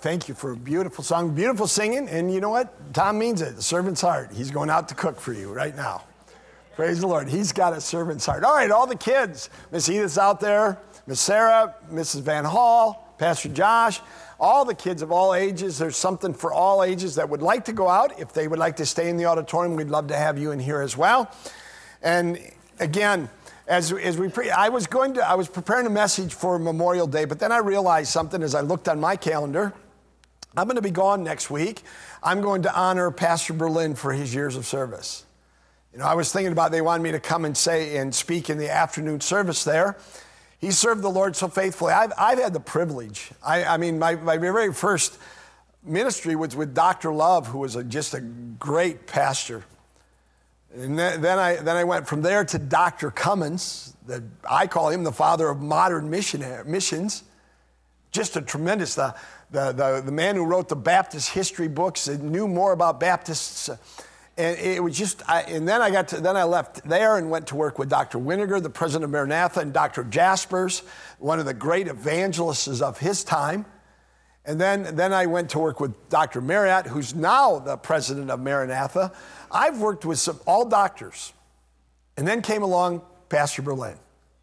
Thank you for a beautiful song, beautiful singing. And you know what? Tom means it, the servant's heart. He's going out to cook for you right now. Praise the Lord. He's got a servant's heart. All right, all the kids. Miss Edith's out there, Miss Sarah, Mrs. Van Hall, Pastor Josh, all the kids of all ages. There's something for all ages that would like to go out. If they would like to stay in the auditorium, we'd love to have you in here as well. And again, as we I was preparing a message for Memorial Day, but then I realized something as I looked on my calendar. I'm going to be gone next week. I'm going to honor Pastor Berlin for his years of service. You know, I was thinking about they wanted me to come and speak in the afternoon service there. He served the Lord so faithfully. I've had the privilege. I mean, my very first ministry was with Dr. Love, who was just a great pastor. And then I went from there to Dr. Cummins. I call him the father of modern missions. Just a tremendous, the man who wrote the Baptist history books and knew more about Baptists. And it was just, then I left there and went to work with Dr. Winiger, the president of Maranatha, and Dr. Jaspers, one of the great evangelists of his time. And then I went to work with Dr. Marriott, who's now the president of Maranatha. I've worked with all doctors. And then came along Pastor Berlin.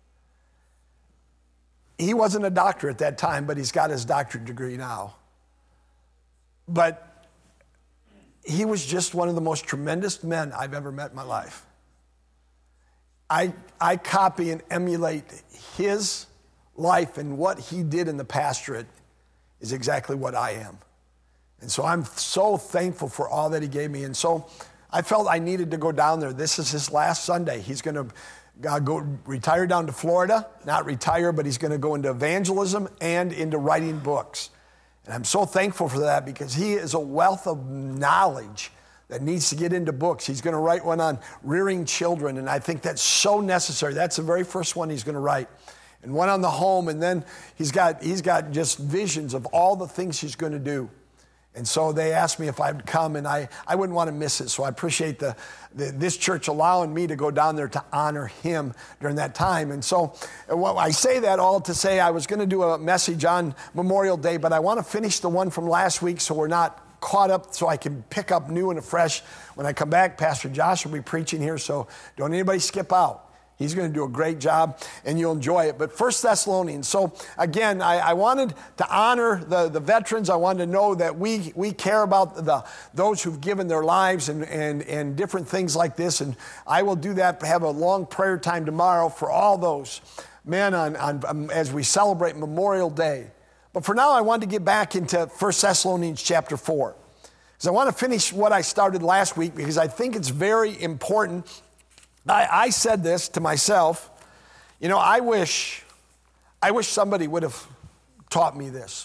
He wasn't a doctor at that time, but he's got his doctorate degree now. But he was just one of the most tremendous men I've ever met in my life. I copy and emulate his life, and what he did in the pastorate is exactly what I am. And so I'm so thankful for all that he gave me. And so I felt I needed to go down there. This is his last Sunday. He's going to go retire down to Florida, not retire, but he's going to go into evangelism and into writing books. And I'm so thankful for that because he is a wealth of knowledge that needs to get into books. He's going to write one on rearing children, and I think that's so necessary. That's the very first one he's going to write. And one on the home, and then he's got just visions of all the things he's going to do. And so they asked me if I'd come, and I wouldn't want to miss it. So I appreciate this church allowing me to go down there to honor him during that time. And so I say that all to say I was going to do a message on Memorial Day, but I want to finish the one from last week so we're not caught up, so I can pick up new and afresh. When I come back, Pastor Josh will be preaching here, so don't anybody skip out. He's going to do a great job, and you'll enjoy it. But 1 Thessalonians. So, again, I wanted to honor the veterans. I wanted to know that we care about those who've given their lives and different things like this. And I will do that, have a long prayer time tomorrow for all those men as we celebrate Memorial Day. But for now, I wanted to get back into 1 Thessalonians chapter 4. Because I want to finish what I started last week because I think it's very important. I said this to myself, you know, I wish somebody would have taught me this.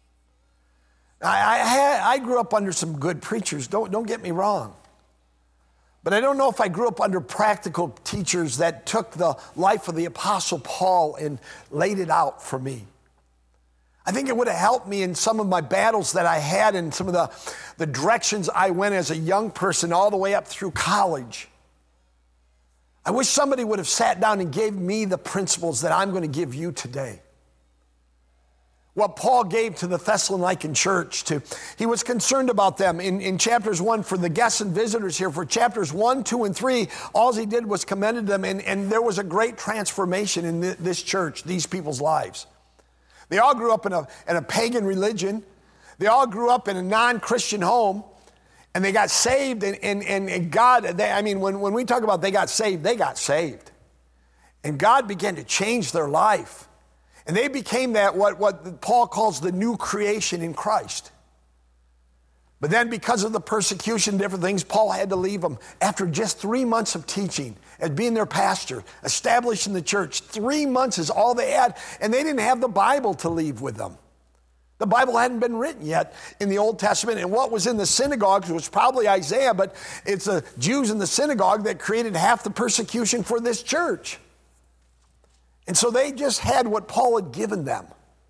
I grew up under some good preachers, don't get me wrong. But I don't know if I grew up under practical teachers that took the life of the Apostle Paul and laid it out for me. I think it would have helped me in some of my battles that I had and some of the directions I went as a young person all the way up through college. I wish somebody would have sat down and gave me the principles that I'm going to give you today. What Paul gave to the Thessalonican church, he was concerned about them. In chapters 1, for the guests and visitors here, for chapters 1, 2, and 3, all he did was commended them, and there was a great transformation in this church, these people's lives. They all grew up in a pagan religion. They all grew up in a non-Christian home. And they got saved, and God, when we talk about they got saved, they got saved. And God began to change their life. And they became what Paul calls the new creation in Christ. But then because of the persecution, different things, Paul had to leave them. After just 3 months of teaching, as being their pastor, establishing the church, 3 months is all they had, and they didn't have the Bible to leave with them. The Bible hadn't been written yet in the Old Testament, and what was in the synagogues was probably Isaiah, but it's the Jews in the synagogue that created half the persecution for this church. And so they just had what Paul had given them.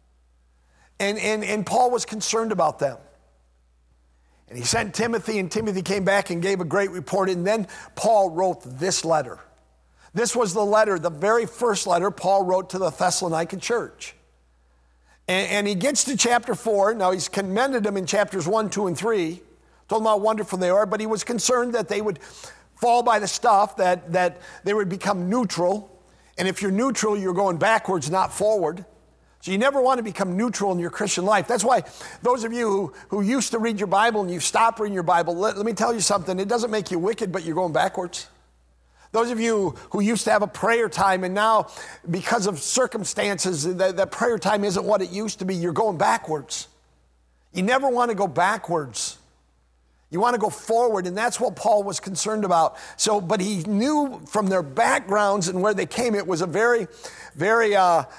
And Paul was concerned about them. And he sent Timothy, and Timothy came back and gave a great report, and then Paul wrote this letter. This was the letter, the very first letter Paul wrote to the Thessalonican church. And he gets to chapter 4. Now, he's commended them in chapters 1, 2, and 3. Told them how wonderful they are, but he was concerned that they would fall by the stuff, that they would become neutral. And if you're neutral, you're going backwards, not forward. So you never want to become neutral in your Christian life. That's why those of you who used to read your Bible and you've stopped reading your Bible, let me tell you something. It doesn't make you wicked, but you're going backwards. Those of you who used to have a prayer time and now, because of circumstances, that prayer time isn't what it used to be, you're going backwards. You never want to go backwards. You want to go forward, and that's what Paul was concerned about. So, but he knew from their backgrounds and where they came, it was a very, very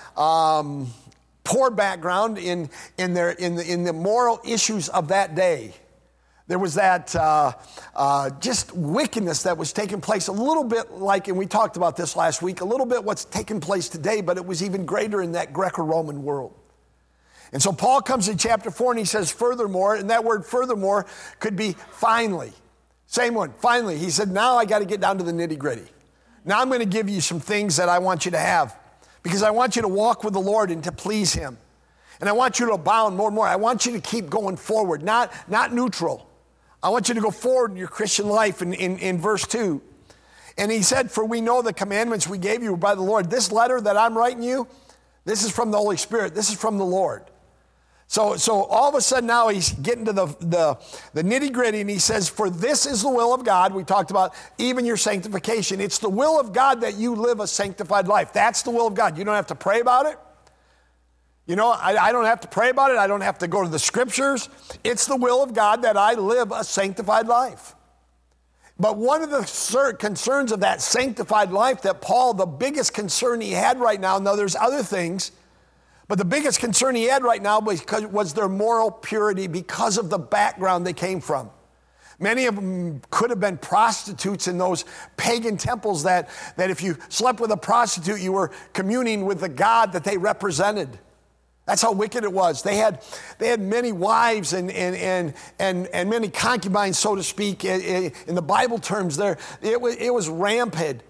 poor background in the moral issues of that day. There was that just wickedness that was taking place, a little bit like, and we talked about this last week, a little bit what's taking place today, but it was even greater in that Greco-Roman world. And so Paul comes in chapter 4 and he says, furthermore, and that word furthermore could be finally. Same one, finally. He said, now I got to get down to the nitty gritty. Now I'm going to give you some things that I want you to have because I want you to walk with the Lord and to please him. And I want you to abound more and more. I want you to keep going forward, not neutral. I want you to go forward in your Christian life in verse 2. And he said, for we know the commandments we gave you by the Lord. This letter that I'm writing you, this is from the Holy Spirit. This is from the Lord. So all of a sudden now he's getting to the nitty gritty and he says, for this is the will of God. We talked about even your sanctification. It's the will of God that you live a sanctified life. That's the will of God. You don't have to pray about it. You know, I don't have to pray about it. I don't have to go to the scriptures. It's the will of God that I live a sanctified life. But one of the concerns of that sanctified life that Paul, the biggest concern he had right now there's other things, but the biggest concern he had right now was their moral purity because of the background they came from. Many of them could have been prostitutes in those pagan temples that if you slept with a prostitute, you were communing with the God that they represented. That's how wicked it was. They had many wives and many concubines, so to speak. In the Bible terms, it was rampant.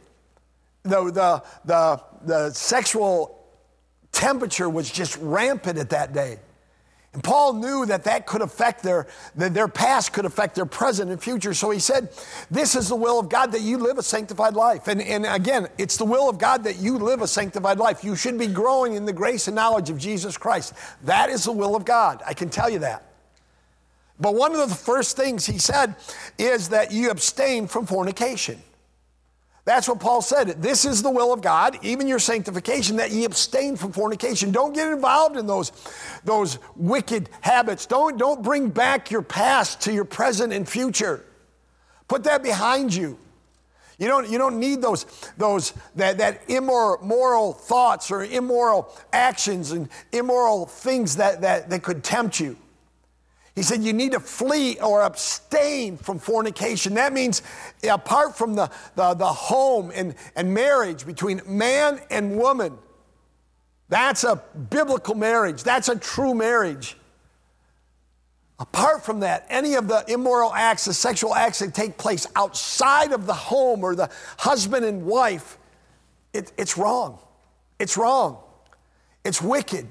The sexual temperature was just rampant at that day. And Paul knew that could affect their past, could affect their present and future. So he said, this is the will of God, that you live a sanctified life. And again, it's the will of God that you live a sanctified life. You should be growing in the grace and knowledge of Jesus Christ. That is the will of God. I can tell you that. But one of the first things he said is that you abstain from fornication. That's what Paul said. This is the will of God, even your sanctification, that ye abstain from fornication. Don't get involved in those wicked habits. Don't bring back your past to your present and future. Put that behind you. You don't need that immoral thoughts or immoral actions and immoral things that could tempt you. He said you need to flee or abstain from fornication. That means apart from the home and marriage between man and woman. That's a biblical marriage. That's a true marriage. Apart from that, any of the immoral acts, the sexual acts that take place outside of the home or the husband and wife, it's wrong. It's wrong. It's wicked.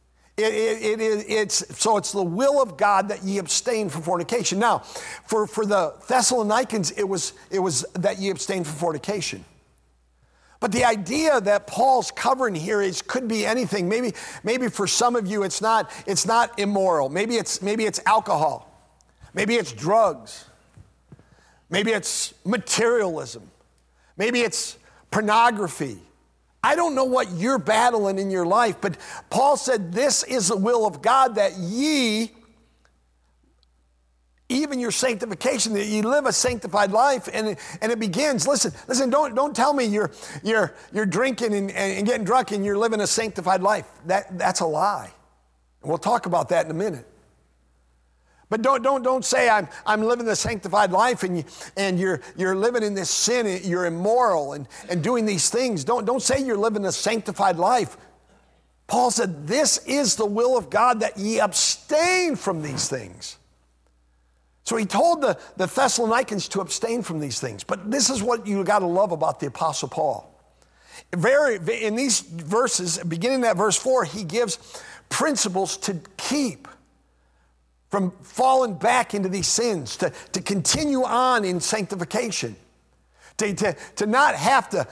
So it's the will of God that ye abstain from fornication. Now, for the Thessalonians, it was that ye abstain from fornication. But the idea that Paul's covering here could be anything. Maybe for some of you it's not immoral. Maybe it's alcohol. Maybe it's drugs. Maybe it's materialism. Maybe it's pornography. I don't know what you're battling in your life, but Paul said this is the will of God, that ye, even your sanctification, that ye live a sanctified life, and it begins. Listen. Don't tell me you're drinking and getting drunk and you're living a sanctified life. That's a lie. And we'll talk about that in a minute. But don't say I'm living the sanctified life and you're living in this sin, you're immoral and doing these things. Don't say you're living a sanctified life. Paul said, this is the will of God, that ye abstain from these things. So he told the Thessalonians to abstain from these things. But this is what you got to love about the Apostle Paul. In these verses, beginning at verse 4, he gives principles to keep from falling back into these sins, to continue on in sanctification, to not have to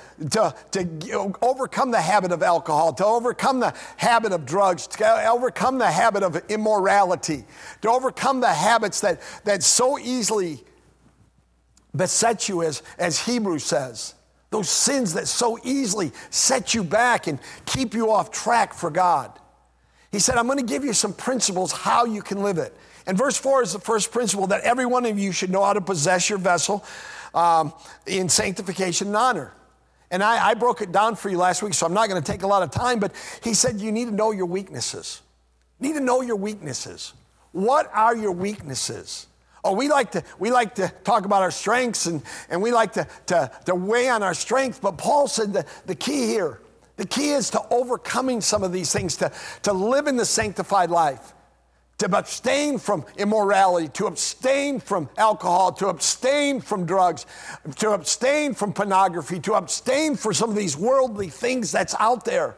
overcome the habit of alcohol, to overcome the habit of drugs, to overcome the habit of immorality, to overcome the habits that so easily beset you, as Hebrews says. Those sins that so easily set you back and keep you off track for God. He said, I'm going to give you some principles how you can live it. And verse 4 is the first principle, that every one of you should know how to possess your vessel in sanctification and honor. And I broke it down for you last week, so I'm not going to take a lot of time, but he said you need to know your weaknesses. You need to know your weaknesses. What are your weaknesses? Oh, we like to talk about our strengths and we like to weigh on our strength, but Paul said the key here, the key is to overcoming some of these things, to live in the sanctified life, to abstain from immorality, to abstain from alcohol, to abstain from drugs, to abstain from pornography, to abstain from some of these worldly things that's out there.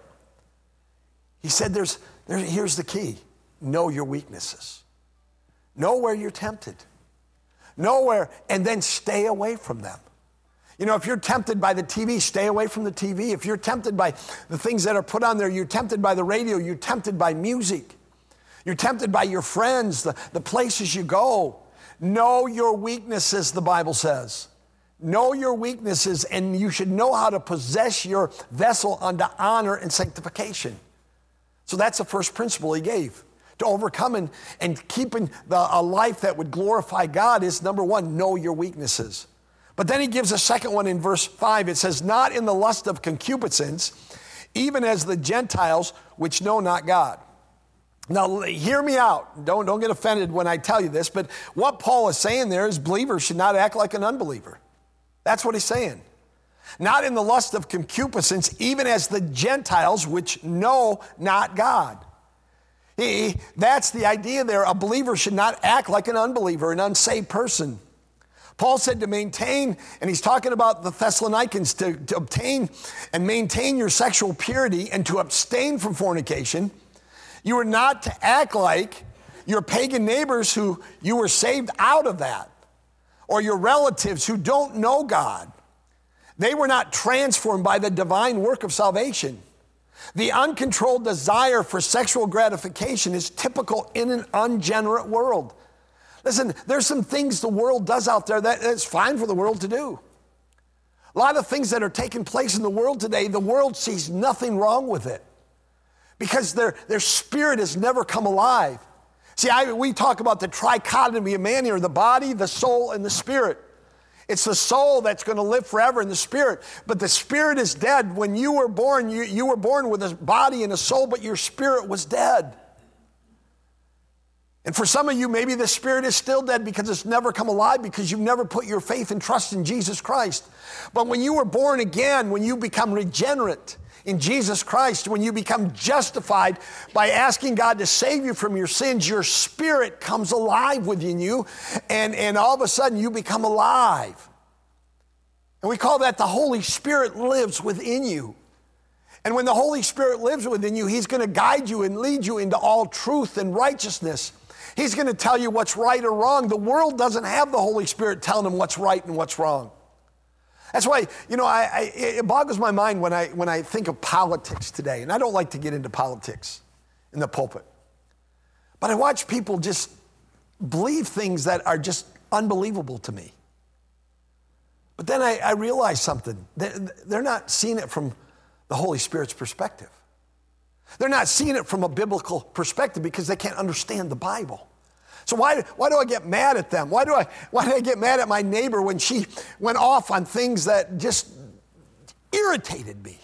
He said here's the key. Know your weaknesses. Know where you're tempted. Know where, and then stay away from them. You know, if you're tempted by the TV, stay away from the TV. If you're tempted by the things that are put on there, you're tempted by the radio, you're tempted by music. You're tempted by your friends, the places you go. Know your weaknesses, the Bible says. Know your weaknesses, and you should know how to possess your vessel unto honor and sanctification. So that's the first principle he gave. To overcome and keeping a life that would glorify God is, number one, know your weaknesses. But then he gives a second one in verse 5. It says, not in the lust of concupiscence, even as the Gentiles which know not God. Now, hear me out. Don't get offended when I tell you this, but what Paul is saying there is believers should not act like an unbeliever. That's what he's saying. Not in the lust of concupiscence, even as the Gentiles which know not God. That's the idea there. A believer should not act like an unbeliever, an unsaved person. Paul said to maintain, and he's talking about the Thessalonians, to obtain and maintain your sexual purity and to abstain from fornication. You are not to act like your pagan neighbors who you were saved out of that, or your relatives who don't know God. They were not transformed by the divine work of salvation. The uncontrolled desire for sexual gratification is typical in an unregenerate world. Listen, there's some things the world does out there that it's fine for the world to do. A lot of things that are taking place in the world today, the world sees nothing wrong with it, because their spirit has never come alive. See, we talk about the trichotomy of man here, the body, the soul, and the spirit. It's the soul that's going to live forever in the spirit. But the spirit is dead. When you were born, you were born with a body and a soul, but your spirit was dead. And for some of you, maybe the spirit is still dead because it's never come alive, because you've never put your faith and trust in Jesus Christ. But when you were born again, when you become regenerate in Jesus Christ, when you become justified by asking God to save you from your sins, your spirit comes alive within you, and all of a sudden you become alive. And we call that the Holy Spirit lives within you. And when the Holy Spirit lives within you, He's going to guide you and lead you into all truth and righteousness. He's going to tell you what's right or wrong. The world doesn't have the Holy Spirit telling them what's right and what's wrong. That's why, it boggles my mind when I think of politics today. And I don't like to get into politics in the pulpit. But I watch people just believe things that are just unbelievable to me. But then I realize something. They're not seeing it from the Holy Spirit's perspective. They're not seeing it from a biblical perspective because they can't understand the Bible. So why do I get mad at them? Why do I get mad at my neighbor when she went off on things that just irritated me?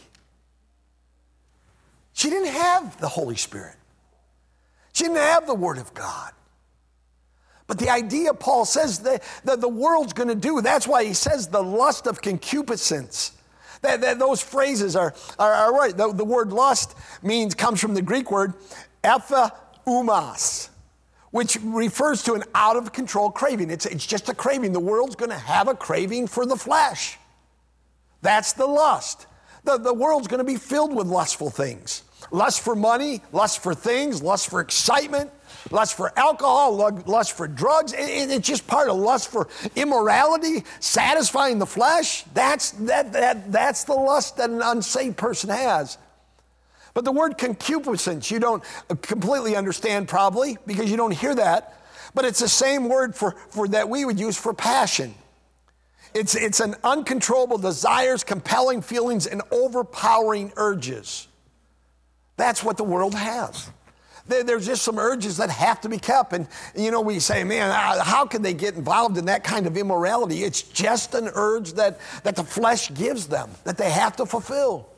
She didn't have the Holy Spirit. She didn't have the Word of God. But the idea, Paul says, that the world's going to do, that's why he says the lust of concupiscence. Those phrases are right. The word lust comes from the Greek word epheumos, which refers to an out-of-control craving. It's just a craving. The world's going to have a craving for the flesh. That's the lust. The world's going to be filled with lustful things. Lust for money, lust for things, lust for excitement, lust for alcohol, lust for drugs. It's just part of lust for immorality, satisfying the flesh. That's the lust that an unsaved person has. But the word concupiscence, you don't completely understand probably because you don't hear that. But it's the same word for that we would use for passion. It's an uncontrollable desires, compelling feelings, and overpowering urges. That's what the world has. There's just some urges that have to be kept. And, we say, man, how can they get involved in that kind of immorality? It's just an urge that the flesh gives them, that they have to fulfill.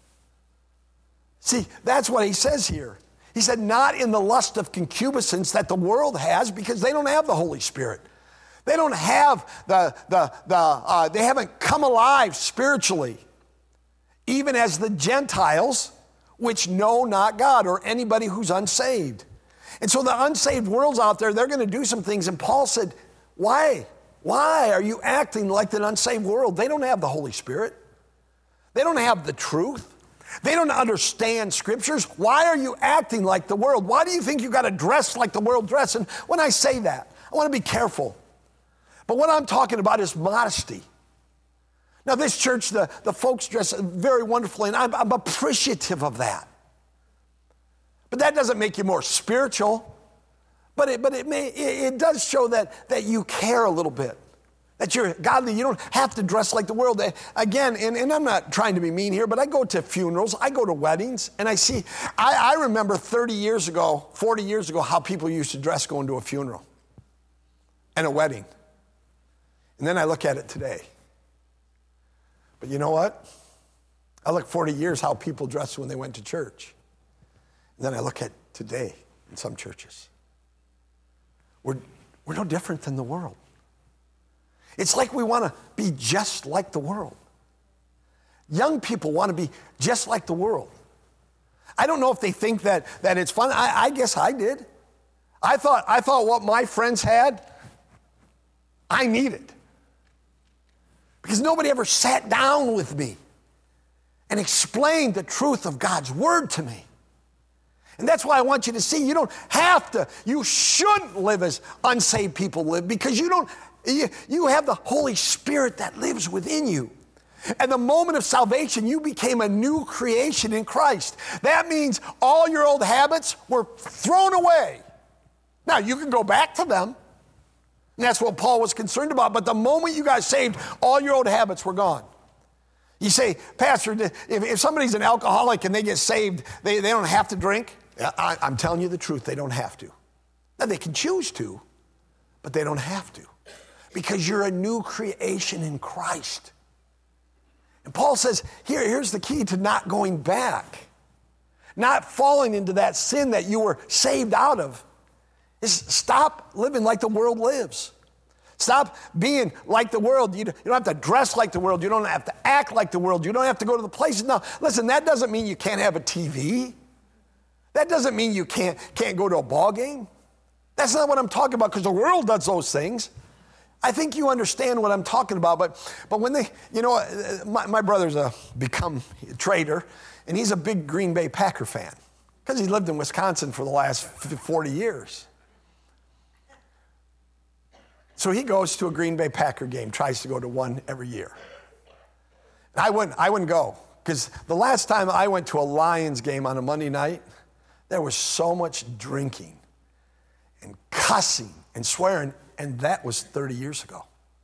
See, that's what he says here. He said, not in the lust of concupiscence that the world has, because they don't have the Holy Spirit. They don't have they haven't come alive spiritually, even as the Gentiles, which know not God, or anybody who's unsaved. And so the unsaved world's out there, they're going to do some things. And Paul said, why? Why are you acting like the unsaved world? They don't have the Holy Spirit. They don't have the truth. They don't understand scriptures. Why are you acting like the world? Why do you think you got to dress like the world dress? And when I say that, I want to be careful. But what I'm talking about is modesty. Now, this church, the folks dress very wonderfully, and I'm appreciative of that. But that doesn't make you more spiritual. But it does show that you care a little bit, that you're godly. You don't have to dress like the world. Again, and I'm not trying to be mean here, but I go to funerals, I go to weddings, and I remember 30 years ago, 40 years ago, how people used to dress going to a funeral and a wedding. And then I look at it today. But you know what? I look 40 years how people dressed when they went to church. And then I look at today in some churches. We're no different than the world. It's like we want to be just like the world. Young people want to be just like the world. I don't know if they think that it's fun. I guess I did. I thought what my friends had, I needed. Because nobody ever sat down with me and explained the truth of God's word to me. And that's why I want you to see, you don't have to, you shouldn't live as unsaved people live, because you have the Holy Spirit that lives within you. At the moment of salvation, you became a new creation in Christ. That means all your old habits were thrown away. Now, you can go back to them. And that's what Paul was concerned about. But the moment you got saved, all your old habits were gone. You say, Pastor, if somebody's an alcoholic and they get saved, they don't have to drink? I'm telling you the truth, they don't have to. Now, they can choose to, but they don't have to. Because you're a new creation in Christ. And Paul says, here's the key to not going back. Not falling into that sin that you were saved out of. Is stop living like the world lives. Stop being like the world. You don't have to dress like the world. You don't have to act like the world. You don't have to go to the places. Now, listen, that doesn't mean you can't have a TV. That doesn't mean you can't go to a ball game. That's not what I'm talking about, because the world does those things. I think you understand what I'm talking about. But when they, my brother's become a trader, and he's a big Green Bay Packer fan because he lived in Wisconsin for the last 40 years. So he goes to a Green Bay Packer game, tries to go to one every year. And I wouldn't go, because the last time I went to a Lions game on a Monday night, there was so much drinking and cussing and swearing, and that was 30 years ago.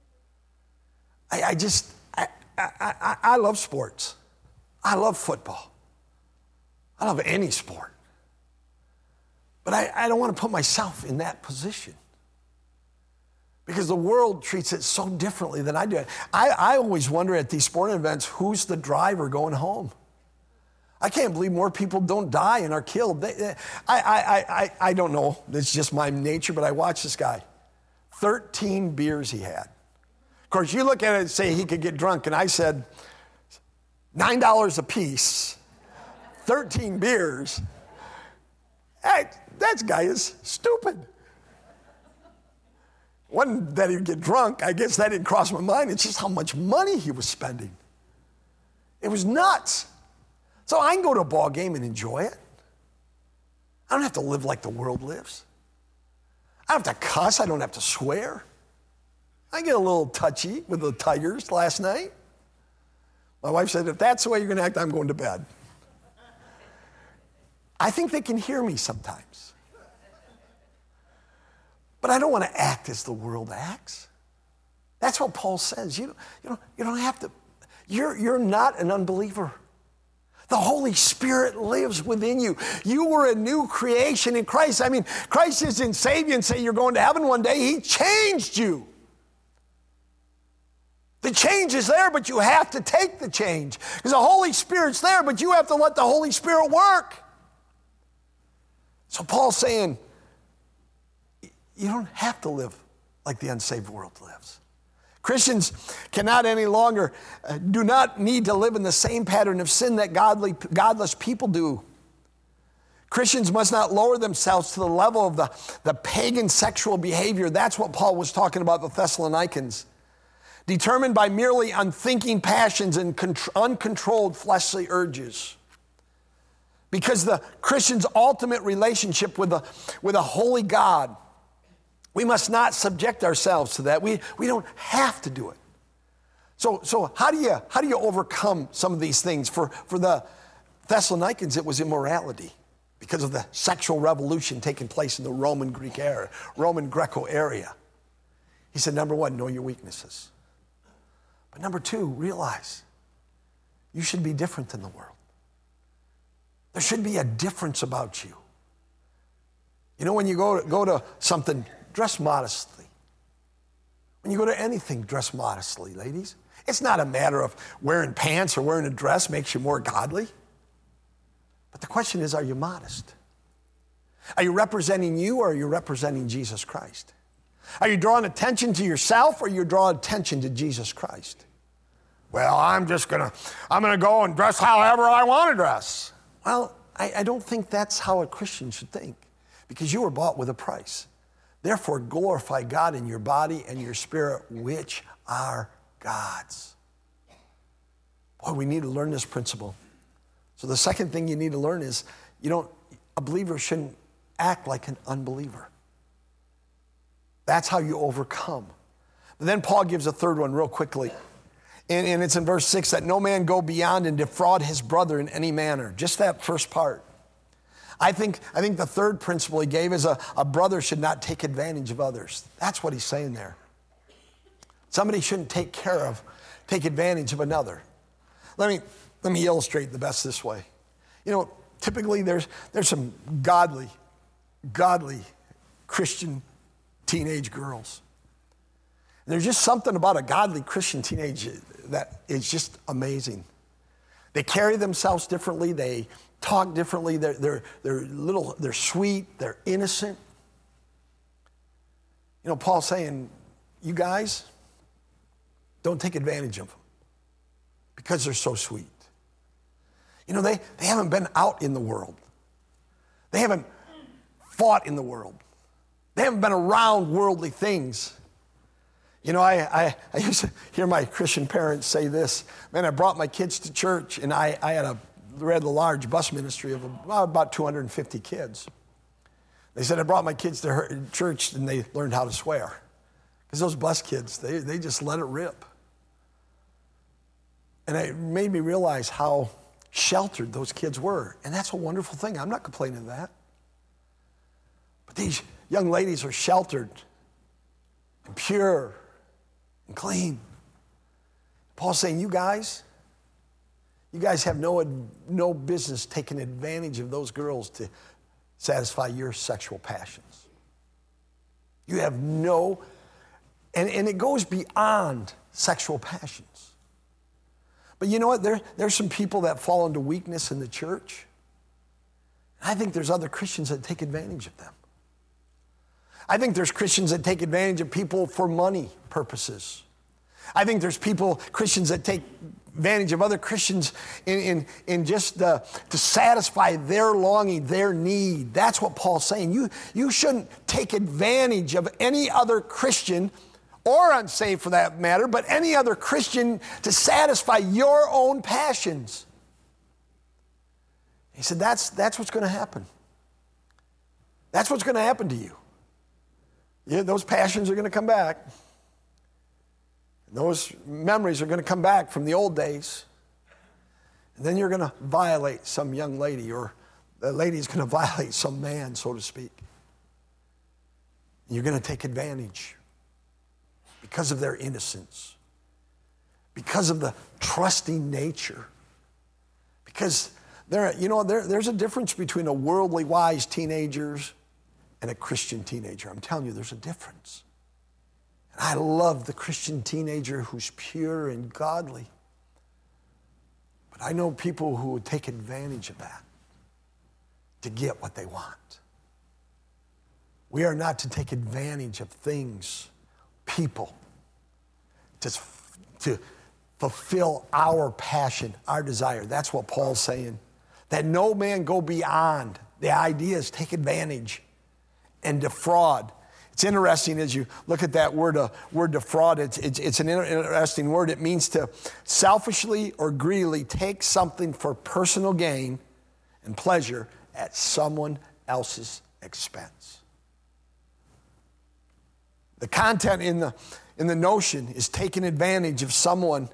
I love sports. I love football. I love any sport. But I don't want to put myself in that position, because the world treats it so differently than I do. I always wonder at these sporting events, who's the driver going home? I can't believe more people don't die and are killed. I don't know. It's just my nature, but I watch this guy. 13 beers he had. Of course, you look at it and say he could get drunk, and I said, $9 a piece, 13 beers. Hey, that guy is stupid. Wasn't that he'd get drunk. I guess that didn't cross my mind. It's just how much money he was spending. It was nuts. So I can go to a ball game and enjoy it. I don't have to live like the world lives. I don't have to cuss. I don't have to swear. I get a little touchy with the Tigers last night. My wife said, if that's the way you're going to act, I'm going to bed. I think they can hear me sometimes. But I don't want to act as the world acts. That's what Paul says. You don't have to. You're not an unbeliever. The Holy Spirit lives within you. You were a new creation in Christ. I mean, Christ isn't save you and say you're going to heaven one day. He changed you. The change is there, but you have to take the change. Because the Holy Spirit's there, but you have to let the Holy Spirit work. So Paul's saying, you don't have to live like the unsaved world lives. Christians cannot any longer, do not need to live in the same pattern of sin that godless people do. Christians must not lower themselves to the level of the pagan sexual behavior. That's what Paul was talking about the Thessalonians. Determined by merely unthinking passions and uncontrolled fleshly urges. Because the Christian's ultimate relationship with a holy God, we must not subject ourselves to that. We don't have to do it. So how do you overcome some of these things? For the Thessalonians, it was immorality because of the sexual revolution taking place in the Roman Greco area. He said, number one, know your weaknesses. But number two, realize you should be different than the world. There should be a difference about you. You know, when you go to something, dress modestly. When you go to anything, dress modestly, ladies. It's not a matter of wearing pants or wearing a dress makes you more godly. But the question is, are you modest? Are you representing you or are you representing Jesus Christ? Are you drawing attention to yourself or are you drawing attention to Jesus Christ? Well, I'm gonna go and dress however I want to dress. Well, I don't think that's how a Christian should think, because you were bought with a price. Therefore, glorify God in your body and your spirit, which are God's. Boy, we need to learn this principle. So the second thing you need to learn is, a believer shouldn't act like an unbeliever. That's how you overcome. But then Paul gives a third one real quickly. And it's in verse 6, that no man go beyond and defraud his brother in any manner. Just that first part. I think the third principle he gave is a brother should not take advantage of others. That's what he's saying there. Somebody shouldn't take advantage of another. Let me illustrate the best this way. Typically there's some godly Christian teenage girls. And there's just something about a godly Christian teenage that is just amazing. They carry themselves differently. They talk differently. They're sweet. They're innocent. Paul's saying, you guys, don't take advantage of them because they're so sweet. They haven't been out in the world. They haven't fought in the world. They haven't been around worldly things. I used to hear my Christian parents say this. Man, I brought my kids to church, and I had a large bus ministry of about 250 kids. They said I brought my kids to church, and they learned how to swear. Because those bus kids, they just let it rip. And it made me realize how sheltered those kids were. And that's a wonderful thing. I'm not complaining of that. But these young ladies are sheltered and pure and clean. Paul's saying, you guys have no business taking advantage of those girls to satisfy your sexual passions. You have no, and it goes beyond sexual passions. But you know what? There's some people that fall into weakness in the church. I think there's other Christians that take advantage of them. I think there's Christians that take advantage of people for money purposes. I think there's Christians that take advantage of other Christians in just to satisfy their longing, their need. That's what Paul's saying. You shouldn't take advantage of any other Christian, or unsaved for that matter, but any other Christian to satisfy your own passions. He said, that's what's going to happen. That's what's going to happen to you. Yeah, those passions are going to come back. Those memories are going to come back from the old days. And then you're going to violate some young lady, or the lady's going to violate some man, so to speak. You're going to take advantage because of their innocence, because of the trusting nature. Because there's a difference between a worldly wise teenager and a Christian teenager. I'm telling you, there's a difference. And I love the Christian teenager who's pure and godly. But I know people who would take advantage of that to get what they want. We are not to take advantage of things, people, to fulfill our passion, our desire. That's what Paul's saying. That no man go beyond. The idea is take advantage and defraud. It's interesting as you look at that word defraud. It's an interesting word. It means to selfishly or greedily take something for personal gain and pleasure at someone else's expense. The content in the notion is taking advantage of someone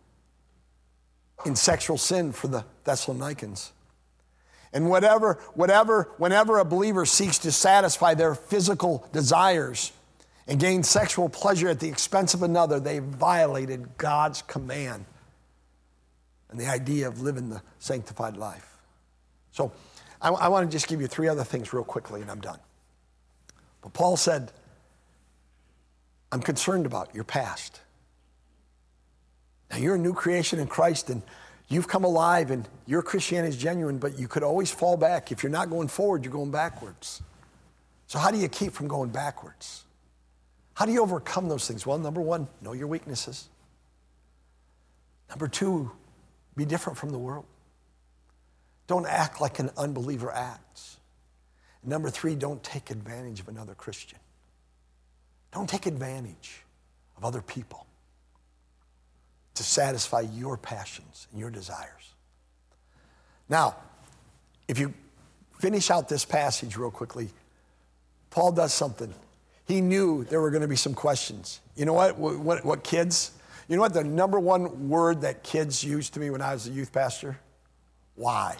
in sexual sin for the Thessalonians. And whenever a believer seeks to satisfy their physical desires and gain sexual pleasure at the expense of another, they violated God's command and the idea of living the sanctified life. So I want to just give you 3 other things real quickly, and I'm done. But Paul said, I'm concerned about your past. Now, you're a new creation in Christ, and you've come alive, and your Christianity is genuine, but you could always fall back. If you're not going forward, you're going backwards. So how do you keep from going backwards? How do you overcome those things? Well, number 1, know your weaknesses. Number 2, be different from the world. Don't act like an unbeliever acts. And number 3, don't take advantage of another Christian. Don't take advantage of other people to satisfy your passions and your desires. Now, if you finish out this passage real quickly, Paul does something. He knew there were going to be some questions. You know what kids, you know what the number 1 word that kids used to me when I was a youth pastor? Why?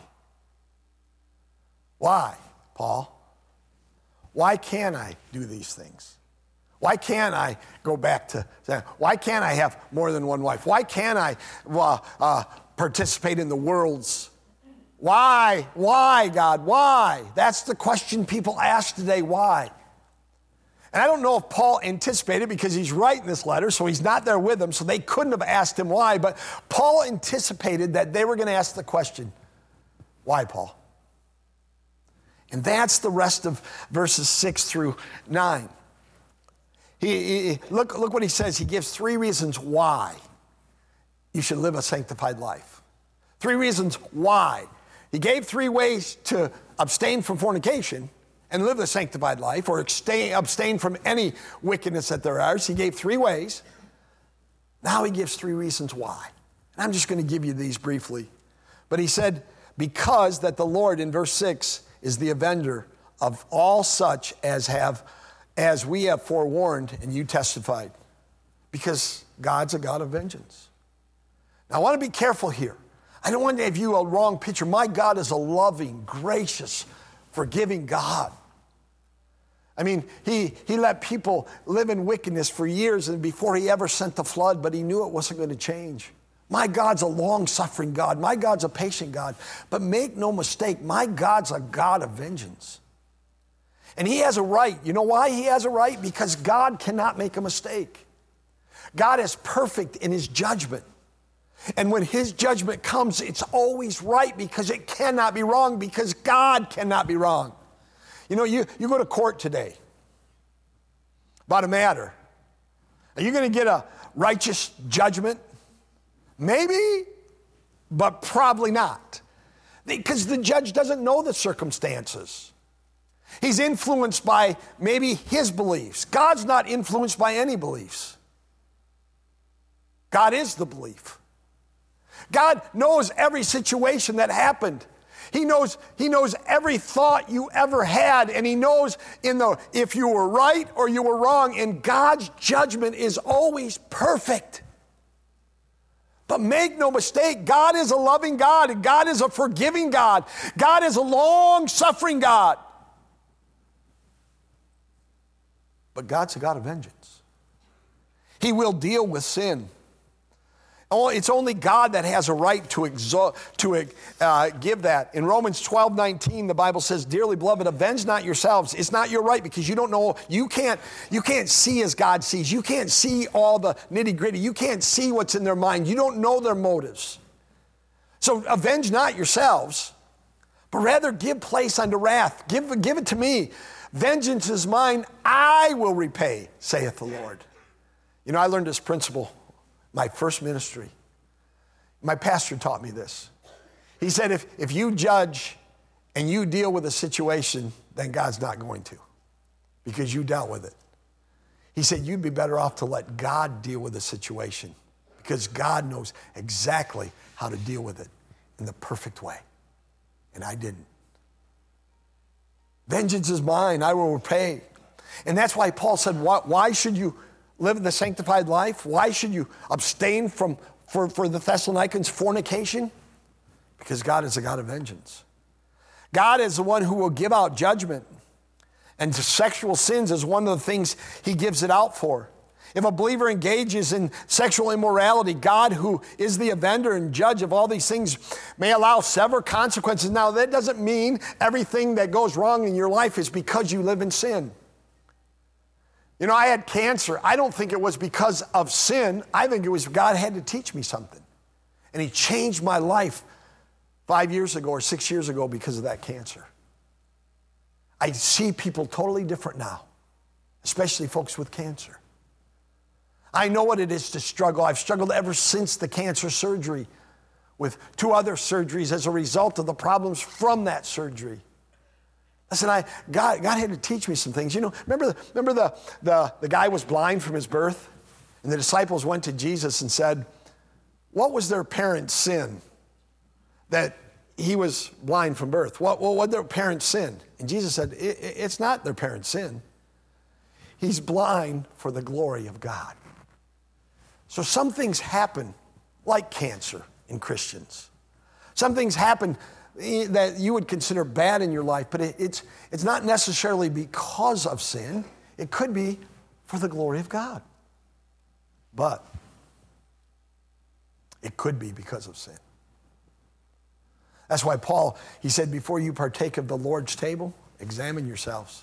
Why, Paul? Why can't I do these things? Why can't I go back to, why can't I have more than one wife? Why can't I participate in the world's? Why, God, why? That's the question people ask today, why? And I don't know if Paul anticipated, because he's writing this letter, so he's not there with them, so they couldn't have asked him why, but Paul anticipated that they were going to ask the question, why, Paul? And that's the rest of verses 6 through 9. Look what he says. He gives 3 reasons why you should live a sanctified life. 3 reasons why. He gave 3 ways to abstain from fornication and live a sanctified life, or abstain from any wickedness that there is. He gave 3 ways. Now he gives 3 reasons why. And I'm just going to give you these briefly. But he said, because that the Lord, in verse 6, is the avenger of all such as we have forewarned and you testified. Because God's a God of vengeance. Now I want to be careful here. I don't want to give you a wrong picture. My God is a loving, gracious, forgiving God. I mean, he let people live in wickedness for years and before he ever sent the flood, but he knew it wasn't going to change. My God's a long-suffering God. My God's a patient God. But make no mistake, my God's a God of vengeance. And he has a right. You know why he has a right? Because God cannot make a mistake. God is perfect in his judgment. And when his judgment comes, it's always right, because it cannot be wrong, because God cannot be wrong. You know, you go to court today about a matter. Are you going to get a righteous judgment? Maybe, but probably not. Because the judge doesn't know the circumstances. He's influenced by maybe his beliefs. God's not influenced by any beliefs. God is the belief. God knows every situation that happened. He knows every thought you ever had, and he knows if you were right or you were wrong, and God's judgment is always perfect. But make no mistake, God is a loving God, and God is a forgiving God. God is a long-suffering God. But God's a God of vengeance. He will deal with sin. Oh, it's only God that has a right to give that. In Romans 12:19, the Bible says, "Dearly beloved, avenge not yourselves." It's not your right, because you don't know, you can't see as God sees. You can't see all the nitty-gritty. You can't see what's in their mind. You don't know their motives. So avenge not yourselves, but rather give place unto wrath. Give it to me. Vengeance is mine, I will repay, saith the Lord. You know, I learned this principle my first ministry. My pastor taught me this. He said, if you judge and you deal with a situation, then God's not going to, because you dealt with it. He said, you'd be better off to let God deal with the situation, because God knows exactly how to deal with it in the perfect way. And I didn't. Vengeance is mine, I will repay. And that's why Paul said, why should you live the sanctified life? Why should you abstain for the Thessalonians fornication? Because God is a God of vengeance. God is the one who will give out judgment. And sexual sins is one of the things he gives it out for. If a believer engages in sexual immorality, God, who is the avenger and judge of all these things, may allow severe consequences. Now, that doesn't mean everything that goes wrong in your life is because you live in sin. You know, I had cancer. I don't think it was because of sin. I think it was God had to teach me something. And he changed my life 5 years ago or 6 years ago because of that cancer. I see people totally different now, especially folks with cancer. I know what it is to struggle. I've struggled ever since the cancer surgery, with 2 other surgeries as a result of the problems from that surgery. Listen, God had to teach me some things. You know, remember the guy was blind from his birth, and the disciples went to Jesus and said, what was their parents' sin that he was blind from birth? What their parents' sin? And Jesus said, it's not their parents' sin. He's blind for the glory of God. So some things happen like cancer in Christians. Some things happen that you would consider bad in your life, but it's not necessarily because of sin. It could be for the glory of God. But it could be because of sin. That's why Paul, he said, before you partake of the Lord's table, examine yourselves.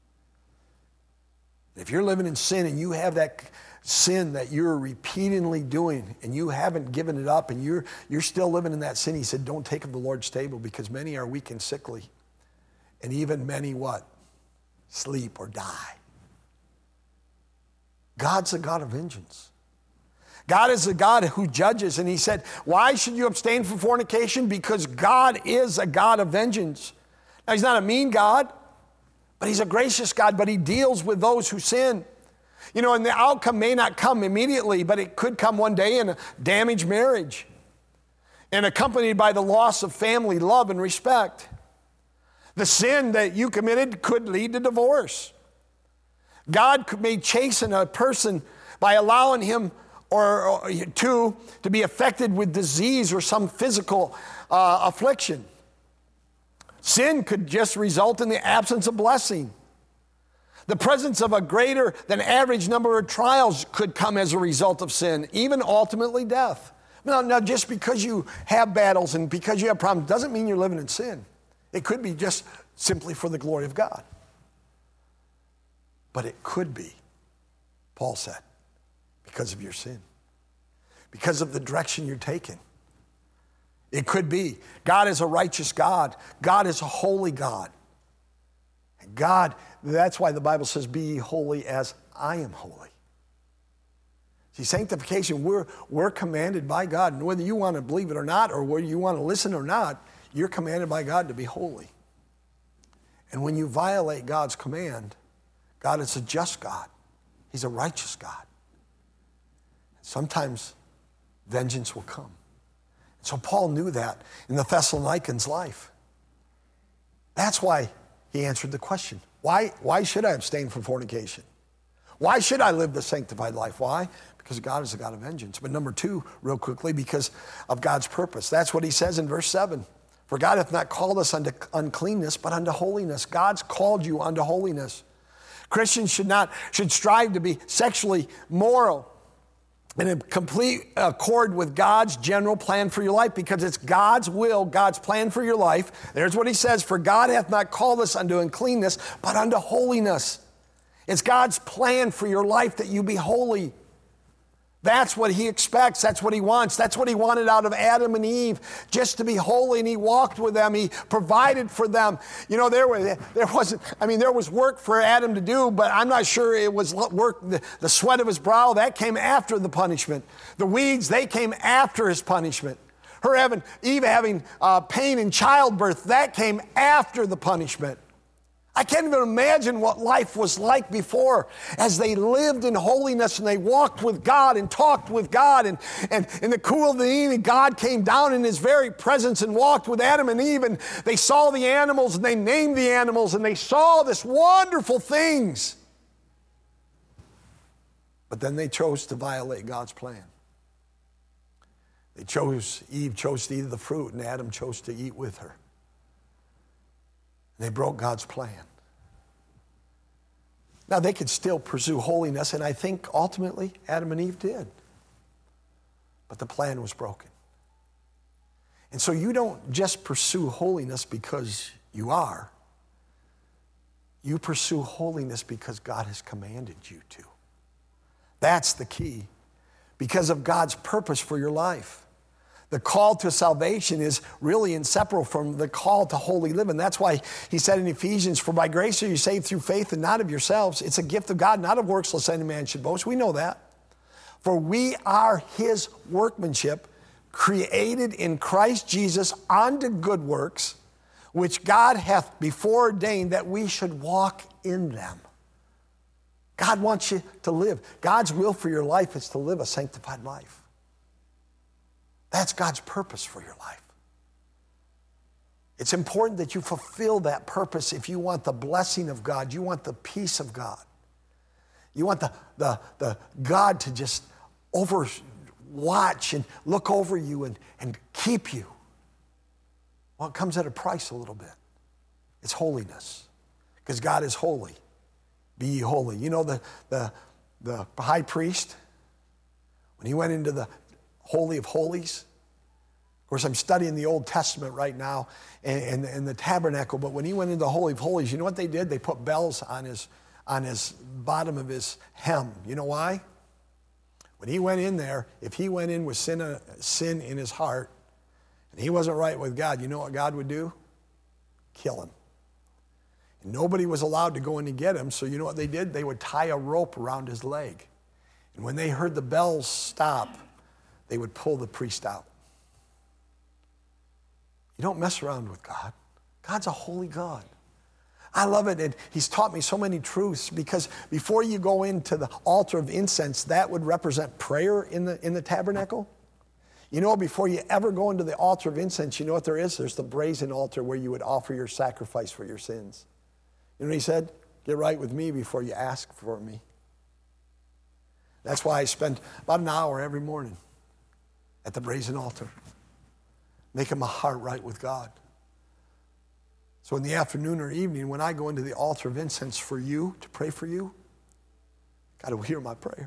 If you're living in sin and you have that sin that you're repeatedly doing and you haven't given it up and you're still living in that sin, he said, don't take of the Lord's table, because many are weak and sickly. And even many what? Sleep or die. God's a God of vengeance. God is a God who judges. And he said, why should you abstain from fornication? Because God is a God of vengeance. Now, he's not a mean God, but he's a gracious God, but he deals with those who sin. You know, and the outcome may not come immediately, but it could come one day in a damaged marriage and accompanied by the loss of family, love, and respect. The sin that you committed could lead to divorce. God may chasten a person by allowing him to be affected with disease or some physical affliction. Sin could just result in the absence of blessing. The presence of a greater than average number of trials could come as a result of sin, even ultimately death. Now, just because you have battles and because you have problems doesn't mean you're living in sin. It could be just simply for the glory of God. But it could be, Paul said, because of your sin, because of the direction you're taking. It could be. God is a righteous God. God is a holy God. And God, that's why the Bible says, be ye holy as I am holy. See, sanctification, we're commanded by God. And whether you want to believe it or not, or whether you want to listen or not, you're commanded by God to be holy. And when you violate God's command, God is a just God. He's a righteous God. Sometimes vengeance will come. So Paul knew that in the Thessalonians' life. That's why he answered the question. Why should I abstain from fornication? Why should I live the sanctified life? Why? Because God is a God of vengeance. But number two, real quickly, because of God's purpose. That's what he says in verse 7. For God hath not called us unto uncleanness, but unto holiness. God's called you unto holiness. Christians should strive to be sexually moral and in complete accord with God's general plan for your life, because it's God's will, God's plan for your life. There's what he says, for God hath not called us unto uncleanness, but unto holiness. It's God's plan for your life that you be holy. That's what he expects. That's what he wants. That's what he wanted out of Adam and Eve, just to be holy, and he walked with them. He provided for them. You know, there was work for Adam to do, but I'm not sure it was work, the sweat of his brow, that came after the punishment. The weeds, they came after his punishment. Eve having pain in childbirth, that came after the punishment. I can't even imagine what life was like before, as they lived in holiness and they walked with God and talked with God. And in the cool of the evening, God came down in his very presence and walked with Adam and Eve. And they saw the animals and they named the animals and they saw this wonderful things. But then they chose to violate God's plan. Eve chose to eat of the fruit, and Adam chose to eat with her. They broke God's plan. Now, they could still pursue holiness, and I think ultimately Adam and Eve did. But the plan was broken. And so you don't just pursue holiness because you are. You pursue holiness because God has commanded you to. That's the key. Because of God's purpose for your life. The call to salvation is really inseparable from the call to holy living. That's why he said in Ephesians, for by grace are you saved through faith and not of yourselves. It's a gift of God, not of works, lest any man should boast. We know that. For we are his workmanship, created in Christ Jesus unto good works, which God hath before ordained that we should walk in them. God wants you to live. God's will for your life is to live a sanctified life. That's God's purpose for your life. It's important that you fulfill that purpose if you want the blessing of God. You want the peace of God. You want the God to just watch and look over you and keep you. Well, it comes at a price a little bit. It's holiness. Because God is holy. Be ye holy. You know the high priest, when he went into the Holy of Holies. Of course, I'm studying the Old Testament right now and the tabernacle, but when he went into the Holy of Holies, you know what they did? They put bells on his bottom of his hem. You know why? When he went in there, if he went in with sin in his heart, and he wasn't right with God, you know what God would do? Kill him. And nobody was allowed to go in and get him, so you know what they did? They would tie a rope around his leg. And when they heard the bells stop, they would pull the priest out. You don't mess around with God. God's a holy God. I love it, and he's taught me so many truths, because before you go into the altar of incense, that would represent prayer in the tabernacle. You know, before you ever go into the altar of incense, you know what there is? There's the brazen altar where you would offer your sacrifice for your sins. You know what he said? Get right with me before you ask for me. That's why I spend about an hour every morning at the brazen altar, making my heart right with God. So in the afternoon or evening, when I go into the altar of incense for you, to pray for you, God will hear my prayer.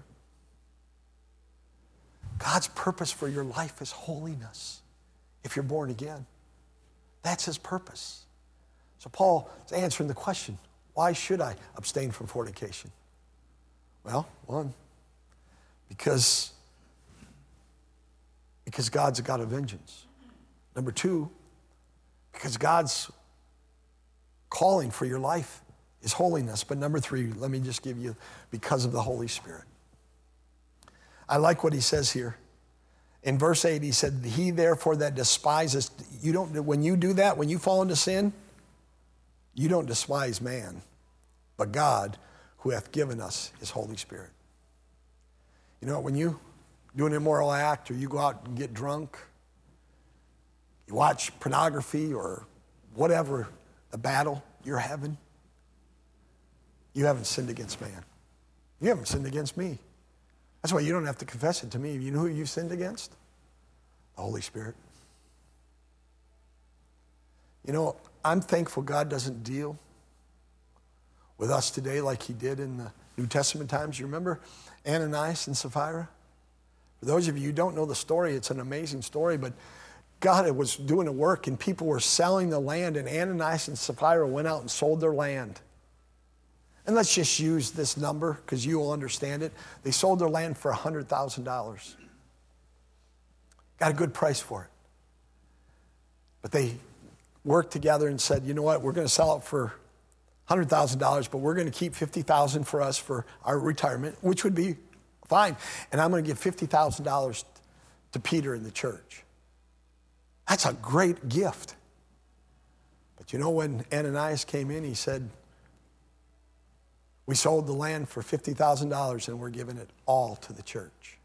God's purpose for your life is holiness if you're born again. That's his purpose. So Paul is answering the question, why should I abstain from fornication? Well, one, because God's a God of vengeance. Number two, because God's calling for your life is holiness. But number three, let me just give you, because of the Holy Spirit. I like what he says here. In verse 8, he said, he therefore that despises, when you do that, when you fall into sin, you don't despise man, but God, who hath given us his Holy Spirit. You know, when you do an immoral act, or you go out and get drunk, you watch pornography or whatever the battle you're having, you haven't sinned against man. You haven't sinned against me. That's why you don't have to confess it to me. You know who you sinned against? The Holy Spirit. You know, I'm thankful God doesn't deal with us today like he did in the New Testament times. You remember Ananias and Sapphira? For those of you who don't know the story, it's an amazing story, but God was doing a work and people were selling the land, and Ananias and Sapphira went out and sold their land. And let's just use this number because you will understand it. They sold their land for $100,000. Got a good price for it. But they worked together and said, you know what, we're going to sell it for $100,000, but we're going to keep $50,000 for us for our retirement, which would be fine. And I'm going to give $50,000 to Peter in the church. That's a great gift. But you know, when Ananias came in, he said, we sold the land for $50,000 and we're giving it all to the church.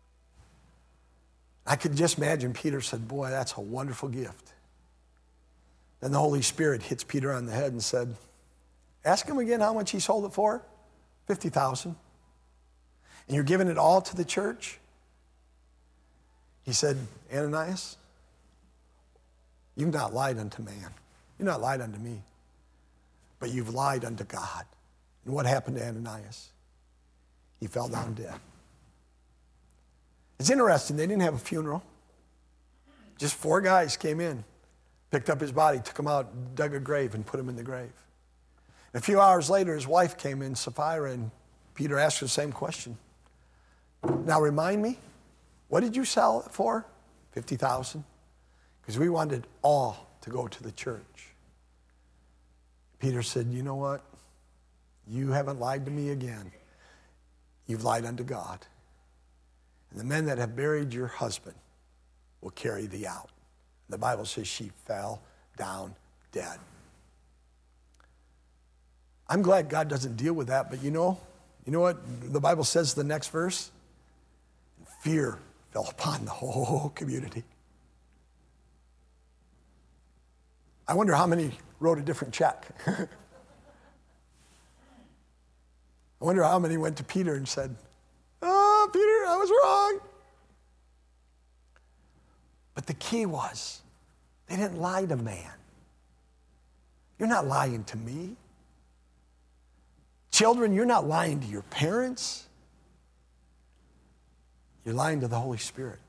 I could just imagine Peter said, boy, that's a wonderful gift. Then the Holy Spirit hits Peter on the head and said, ask him again how much he sold it for. $50,000. And you're giving it all to the church? He said, Ananias, you've not lied unto man. You've not lied unto me. But you've lied unto God. And what happened to Ananias? He fell down dead. It's interesting, they didn't have a funeral. Just 4 guys came in, picked up his body, took him out, dug a grave, and put him in the grave. A few hours later, his wife came in, Sapphira, and Peter asked her the same question. Now remind me, what did you sell it for? $50,000. Because we wanted all to go to the church. Peter said, you know what? You haven't lied to me again. You've lied unto God. And the men that have buried your husband will carry thee out. The Bible says she fell down dead. I'm glad God doesn't deal with that, but you know what the Bible says the next verse? Fear fell upon the whole community. I wonder how many wrote a different check. I wonder how many went to Peter and said, oh, Peter, I was wrong. But the key was, they didn't lie to man. You're not lying to me. Children, you're not lying to your parents. You're lying to the Holy Spirit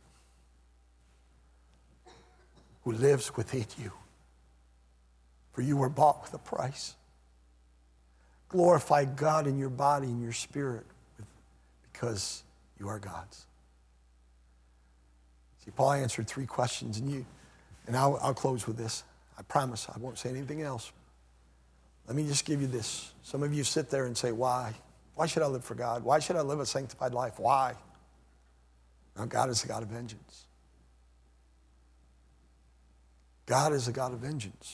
who lives within you. For you were bought with a price. Glorify God in your body and your spirit because you are God's. See, Paul answered 3 questions, and I'll close with this. I promise I won't say anything else. Let me just give you this. Some of you sit there and say, why? Why should I live for God? Why should I live a sanctified life? Why? Now, God is a God of vengeance. God is a God of vengeance.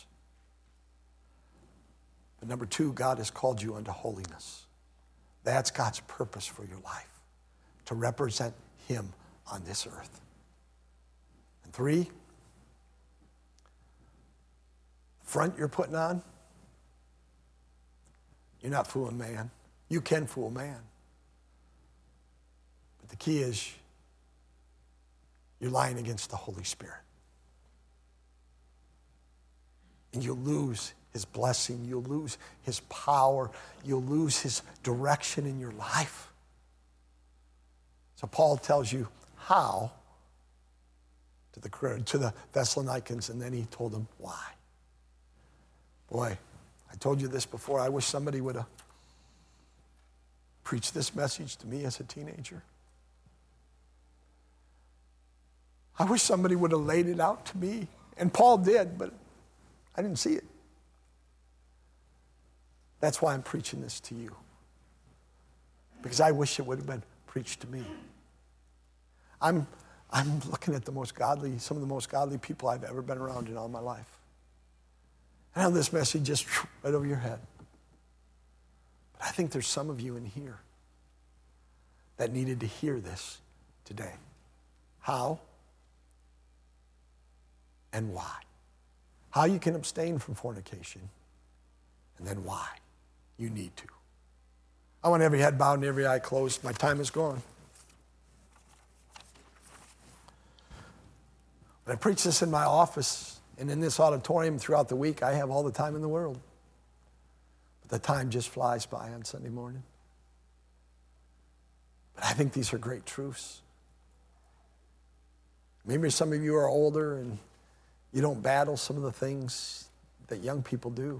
But number 2, God has called you unto holiness. That's God's purpose for your life, to represent him on this earth. And 3, front you're putting on, you're not fooling man. You can fool man. But the key is you're lying against the Holy Spirit. And you'll lose his blessing. You'll lose his power. You'll lose his direction in your life. So Paul tells you how to the Thessalonians, and then he told them why. Boy, I told you this before. I wish somebody would have preached this message to me as a teenager. I wish somebody would have laid it out to me. And Paul did, but I didn't see it. That's why I'm preaching this to you. Because I wish it would have been preached to me. I'm looking at some of the most godly people I've ever been around in all my life. And I have this message just right over your head. But I think there's some of you in here that needed to hear this today. How and why. How you can abstain from fornication And then why? You need to. I want every head bowed and every eye closed. My time is gone. When I preach this in my office and in this auditorium throughout the week, I have all the time in the world. But the time just flies by on Sunday morning. But I think these are great truths. Maybe some of you are older and you don't battle some of the things that young people do.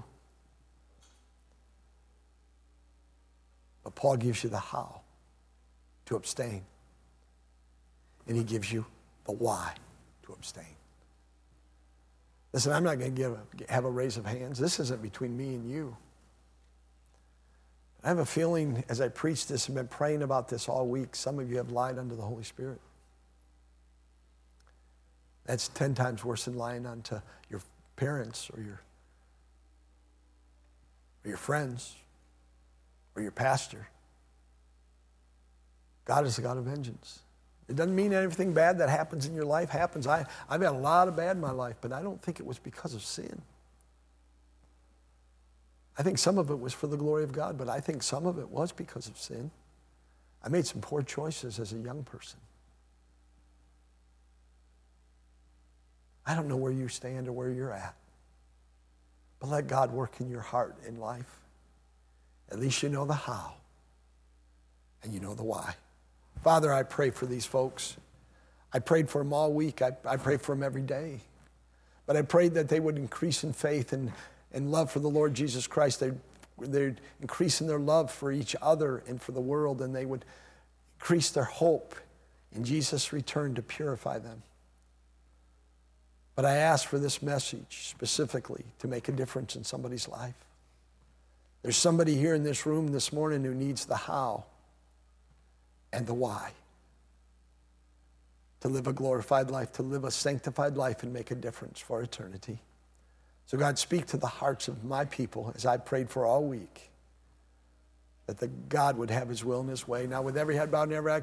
But Paul gives you the how to abstain. And he gives you the why to abstain. Listen, I'm not going to have a raise of hands. This isn't between me and you. I have a feeling as I preach this and been praying about this all week, some of you have lied under the Holy Spirit. That's 10 times worse than lying unto your parents or your friends or your pastor. God is a God of vengeance. It doesn't mean everything bad that happens in your life happens. I've had a lot of bad in my life, but I don't think it was because of sin. I think some of it was for the glory of God, but I think some of it was because of sin. I made some poor choices as a young person. I don't know where you stand or where you're at, but let God work in your heart in life. At least you know the how, and you know the why. Father, I pray for these folks. I prayed for them all week. I pray for them every day. But I prayed that they would increase in faith and love for the Lord Jesus Christ. They'd increase in their love for each other and for the world, and they would increase their hope in Jesus' return to purify them. But I ask for this message specifically to make a difference in somebody's life. There's somebody here in this room this morning who needs the how and the why. To live a glorified life, to live a sanctified life and make a difference for eternity. So God, speak to the hearts of my people as I prayed for all week, that God would have his will and his way. Now with every head bowed and every eye